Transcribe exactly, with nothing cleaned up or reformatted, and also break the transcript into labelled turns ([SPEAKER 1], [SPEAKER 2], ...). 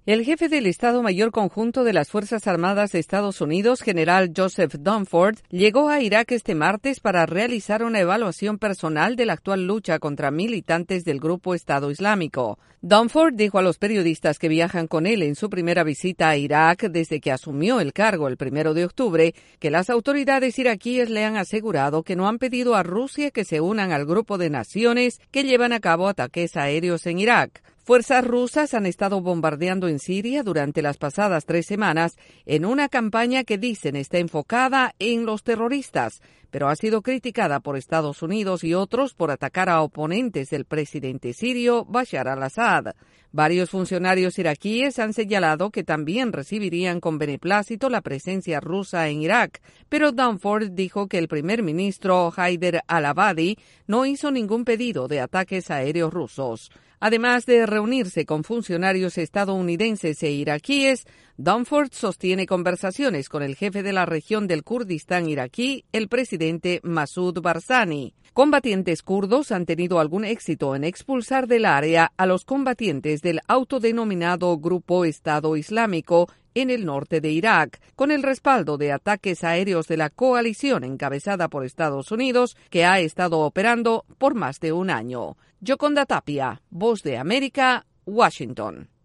[SPEAKER 1] El jefe del Estado Mayor Conjunto de las Fuerzas Armadas de Estados Unidos, general Joseph Dunford, llegó a Irak este martes para realizar una evaluación personal de la actual lucha contra militantes del grupo Estado Islámico. Dunford dijo a los periodistas que viajan con él en su primera visita a Irak desde que asumió el cargo el primero de octubre que las autoridades iraquíes le han asegurado que no han pedido a Rusia que se unan al grupo de naciones que llevan a cabo ataques aéreos en Irak. Fuerzas rusas han estado bombardeando en Siria durante las pasadas tres semanas en una campaña que dicen está enfocada en los terroristas, pero ha sido criticada por Estados Unidos y otros por atacar a oponentes del presidente sirio Bashar al-Assad. Varios funcionarios iraquíes han señalado que también recibirían con beneplácito la presencia rusa en Irak, pero Dunford dijo que el primer ministro Haider al-Abadi no hizo ningún pedido de ataques aéreos rusos. Además de reunirse con funcionarios estadounidenses e iraquíes, Dunford sostiene conversaciones con el jefe de la región del Kurdistán iraquí, el presidente Masoud Barzani. Combatientes kurdos han tenido algún éxito en expulsar del área a los combatientes del autodenominado Grupo Estado Islámico en el norte de Irak, con el respaldo de ataques aéreos de la coalición encabezada por Estados Unidos, que ha estado operando por más de un año. Yoconda Tapia, Voz de América, Washington.